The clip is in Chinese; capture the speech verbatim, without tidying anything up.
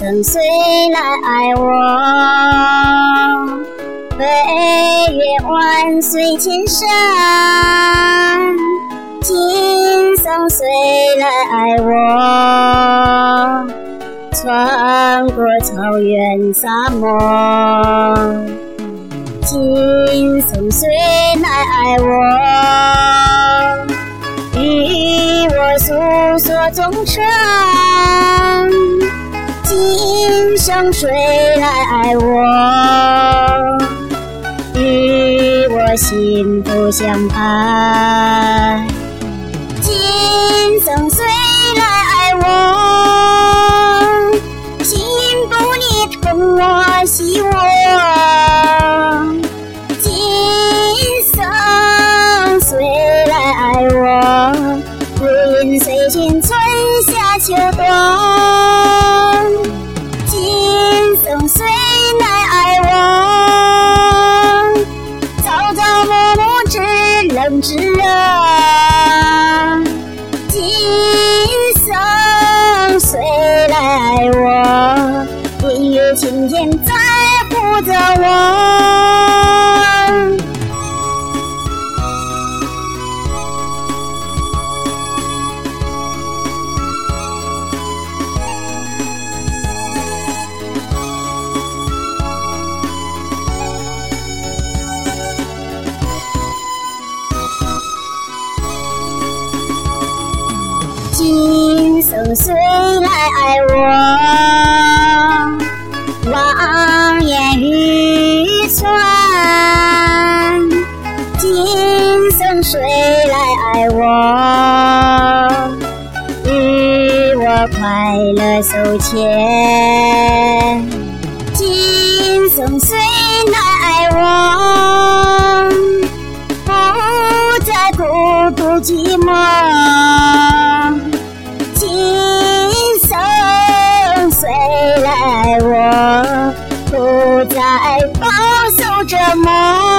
生谁来爱我？飞越万水千山，今生谁来爱我？穿过草原沙漠，今生谁来爱我？与我诉说衷肠，今生谁来爱我？与我心不相伴，今生谁来爱我？心不离同我惜我，今生谁来爱我？归隐随心春夏秋冬，今生谁来爱我？朝朝暮暮知冷知热，今生谁来爱我？日月晴天在乎着我。今生谁来爱我？望眼欲穿，今生谁来爱我？与我快乐手牵，今生谁来爱我？不再孤独寂寞，今生谁来爱我？不再饱受折磨。